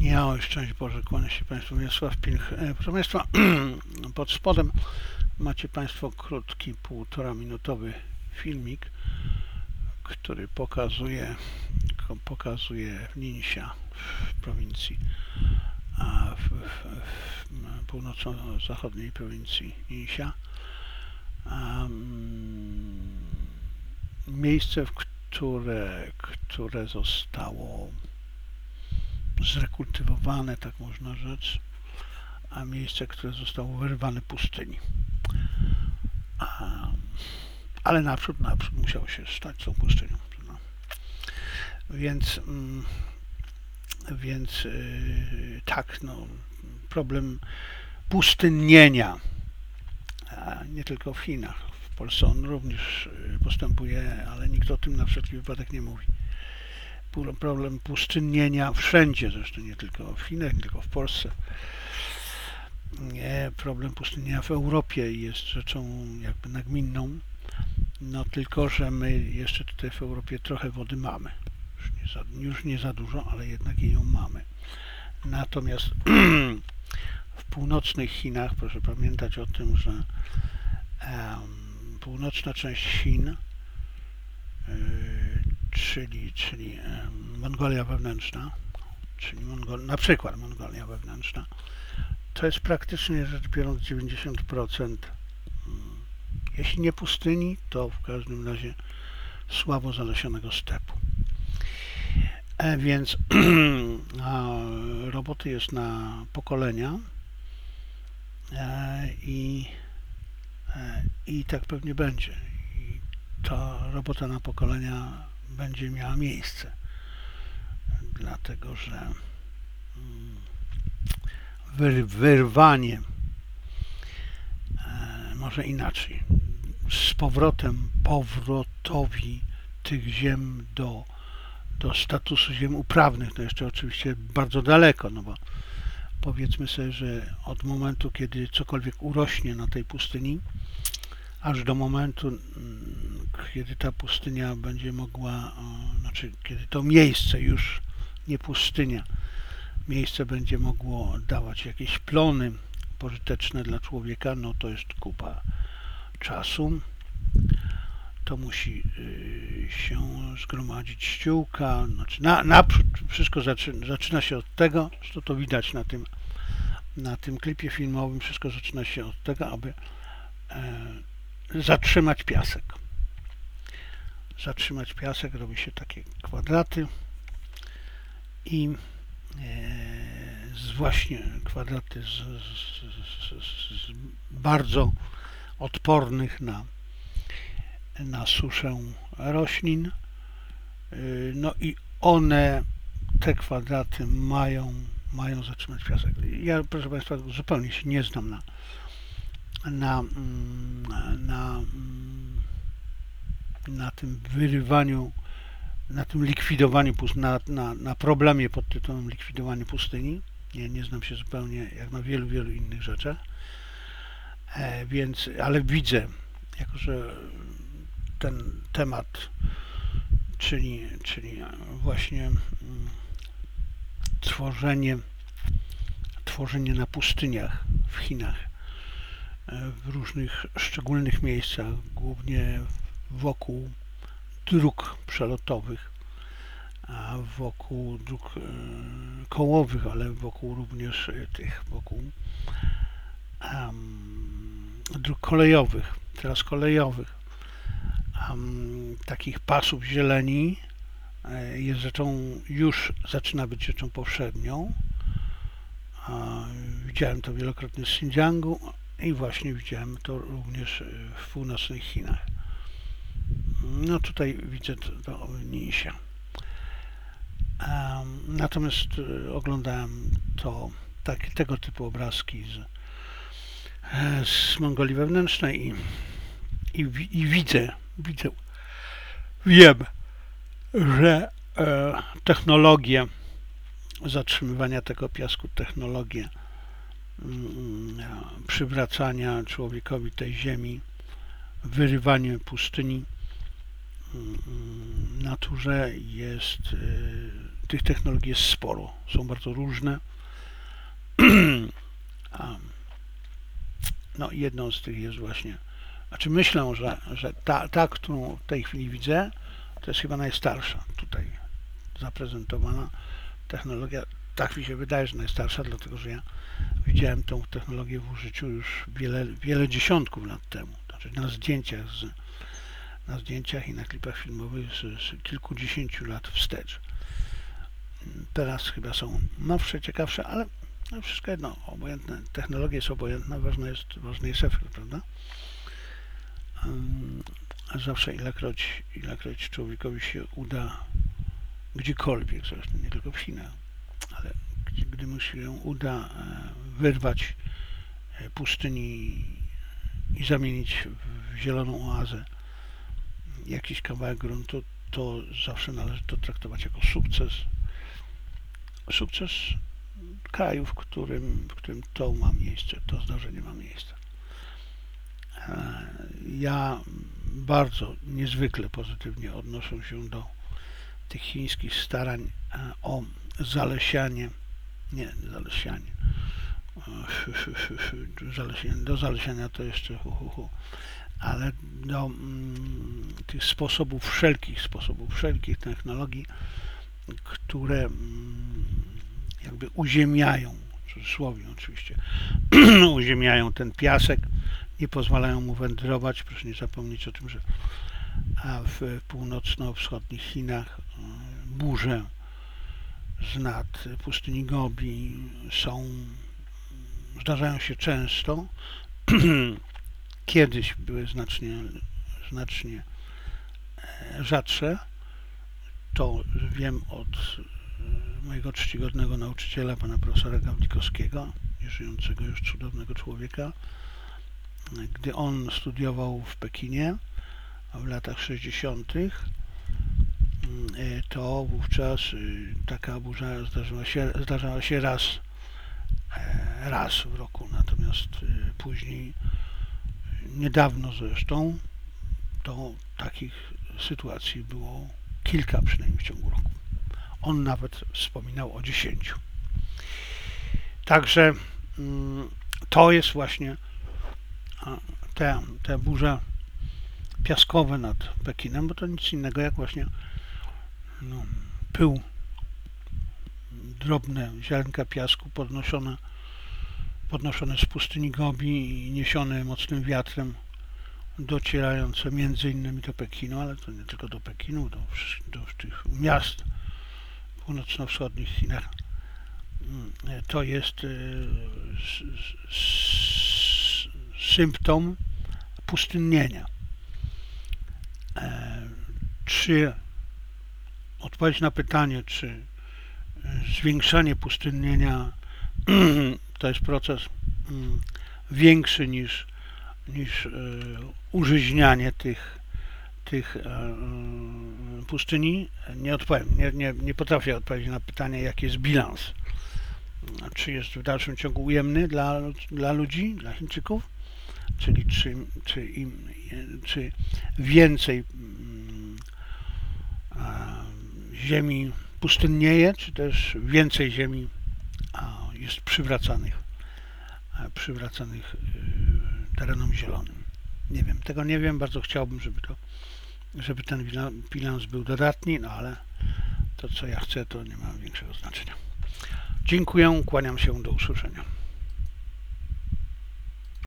Ja, szczęść Boże, kłania się Państwu Wiesław Pilch. Proszę Państwa, pod spodem macie Państwo krótki, 1,5-minutowy filmik, który pokazuje Ningxia w prowincji, w północno-zachodniej prowincji Ningxia. Miejsce, które zostało zrekultywowane, tak można rzec, a miejsce, które zostało wyrwane pustyni. Ale naprzód musiało się stać tą pustynią. No. Więc tak, no, problem pustynnienia, nie tylko w Chinach, w Polsce on również postępuje, ale nikt o tym na wszelki wypadek nie mówi. Problem pustynnienia wszędzie, zresztą nie tylko w Chinach, nie tylko w Polsce. Problem pustynnienia w Europie jest rzeczą jakby nagminną, no tylko, że my jeszcze tutaj w Europie trochę wody mamy. Już nie za dużo, ale jednak jej mamy. Natomiast w północnych Chinach, proszę pamiętać o tym, że północna część Chin, czyli Mongolia wewnętrzna, na przykład Mongolia wewnętrzna, to jest praktycznie rzecz biorąc 90%, jeśli nie pustyni, to w każdym razie słabo zalesionego stepu. Więc roboty jest na pokolenia i tak pewnie będzie. I ta robota na pokolenia będzie miała miejsce, dlatego że wyrwanie, może inaczej, z powrotowi tych ziem do statusu ziem uprawnych, to jeszcze oczywiście bardzo daleko, no bo powiedzmy sobie, że od momentu, kiedy cokolwiek urośnie na tej pustyni, aż do momentu, kiedy ta pustynia będzie mogła, znaczy kiedy to miejsce już, nie pustynia, miejsce będzie mogło dawać jakieś plony pożyteczne dla człowieka, no to jest kupa czasu. To musi się zgromadzić ściółka, znaczy naprzód wszystko zaczyna się od tego, że to widać na tym klipie filmowym, wszystko zaczyna się od tego, aby zatrzymać piasek. Zatrzymać piasek, robi się takie kwadraty i właśnie kwadraty z bardzo odpornych na suszę roślin, no i te kwadraty mają zatrzymać piasek. Ja, proszę Państwa, zupełnie się nie znam na tym wyrywaniu, na tym likwidowaniu, na problemie pod tytułem likwidowanie pustyni. Nie znam się zupełnie, jak na wielu innych rzeczach, ale widzę, jako że ten temat, czyli właśnie tworzenie na pustyniach w Chinach, w różnych szczególnych miejscach, głównie wokół dróg przelotowych, wokół dróg kołowych, ale wokół również wokół dróg kolejowych, tras kolejowych, takich pasów zieleni jest już zaczyna być rzeczą powszednią. Widziałem to wielokrotnie w Xinjiangu i właśnie widziałem to również w północnych Chinach. No tutaj widzę to Ningxia. Natomiast oglądałem tego typu obrazki z Mongolii wewnętrznej i wiem, że technologie zatrzymywania tego piasku, technologie przywracania człowiekowi tej ziemi, wyrywanie pustyni naturze jest tych technologii jest sporo, są bardzo różne. No jedną z tych jest właśnie, znaczy myślę, że ta, którą w tej chwili widzę, to jest chyba najstarsza tutaj zaprezentowana technologia. Tak mi się wydaje, że najstarsza, dlatego że ja widziałem tą technologię w użyciu już wiele dziesiątków lat temu. Znaczy na zdjęciach i na klipach filmowych z kilkudziesięciu lat wstecz. Teraz chyba są nowsze, ciekawsze, ale no wszystko jedno, obojętne. Technologia jest obojętna, ważny jest efekt, prawda? A zawsze ilekroć człowiekowi się uda gdziekolwiek, zresztą nie tylko w Chinach, ale gdy mu się uda wyrwać pustyni i zamienić w zieloną oazę jakiś kawałek gruntu, to zawsze należy to traktować jako sukces. Sukces kraju, w którym to ma miejsce, to zdarzenie ma miejsce. Ja bardzo niezwykle pozytywnie odnoszę się do tych chińskich starań o zalesianie, do zalesiania to jeszcze ale do tych wszelkich technologii, które jakby uziemiają, w cudzysłowie oczywiście, uziemiają ten piasek, nie pozwalają mu wędrować. Proszę nie zapomnieć o tym, że w północno-wschodnich Chinach burze z nad pustyni Gobi zdarzają się często. Kiedyś były znacznie rzadsze. To wiem od mojego czcigodnego nauczyciela, pana profesora Gawlikowskiego, nieżyjącego już cudownego człowieka. Gdy on studiował w Pekinie w latach 60., to wówczas taka burza zdarzała się raz w roku, natomiast później, niedawno zresztą, to takich sytuacji było kilka przynajmniej w ciągu roku. On nawet wspominał o 10. Także to jest właśnie te burze piaskowe nad Pekinem, bo to nic innego jak właśnie pył, drobne ziarnka piasku podnoszone z pustyni Gobi i niesione mocnym wiatrem, docierające między innymi do Pekinu, ale to nie tylko do Pekinu, do tych miast w północno-wschodnich Chinach. To jest symptom pustynnienia. Czy odpowiedź na pytanie, czy zwiększanie pustynnienia to jest proces większy niż użyźnianie tych pustyni? Nie odpowiem. Nie potrafię odpowiedzieć na pytanie, jaki jest bilans. Czy jest w dalszym ciągu ujemny dla ludzi, dla Chińczyków? Czyli czy więcej ziemi pustynnieje, czy też więcej ziemi jest przywracanych terenom zielonym. Nie wiem, tego nie wiem, bardzo chciałbym, żeby ten bilans był dodatni, no ale to, co ja chcę, to nie ma większego znaczenia. Dziękuję, kłaniam się, do usłyszenia.